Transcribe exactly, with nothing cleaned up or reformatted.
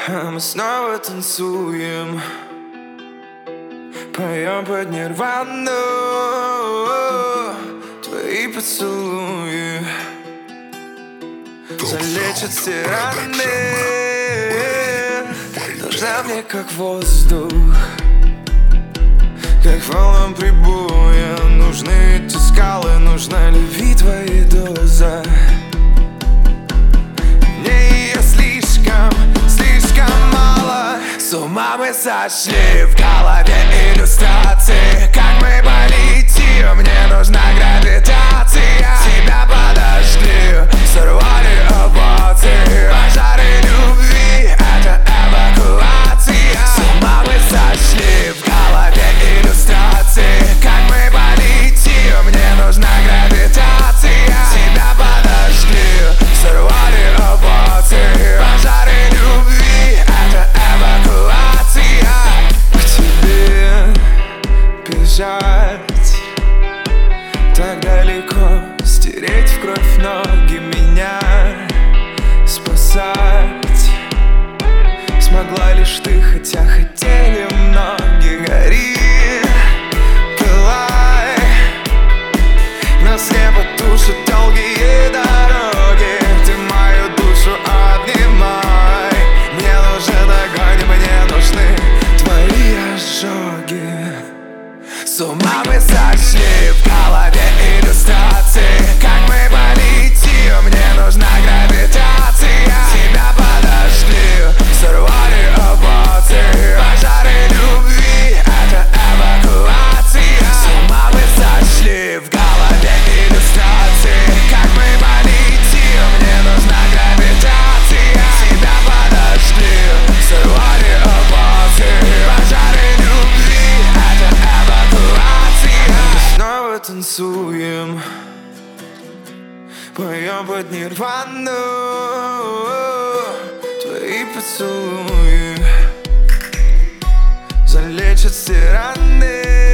А мы снова танцуем, поем под нирвану. Твои поцелуи залечат все раны. Нужна мне как воздух, как волнам прибоя. Нужны эти скалы, нужна любви твоя доза. Мне ее слишком, слишком мало. С ума мы сошли, в голове иллюстрации. Как мы полетим, мне нужна гравитация. Тебя подожгли, сорвали эмоции. Пожары любви, это эвакуация. С ума мы сошли, в голове иллюстрации. Как мы полетим, мне нужна гравитация. Тебя подожгли, сорвали эмоции. Пожары любви, это эвакуация. К тебе бежать так далеко, стереть в кровь ноги, меня спасать смогла лишь ты, хотя хотели многие. Гори, пылай, нас слепо тушат долгие дороги. Ты мою душу обнимай. Мне нужен огонь, мне нужны твои ожоги. С ума мы сошли, в голове иллюстрации. Как мы полетим, мне нужна гравитация. Тебя подожгли, сорвали эмоции. Пожары любви, это эвакуация. С ума мы сошли, в голове иллюстрации. Как мы полетим, мне нужна гравитация. Тебя подожгли, сорвали эмоции. Пожары любви, это эвакуация. Мы снова танцуем, поем под нирвану. Твои поцелуи залечат все раны.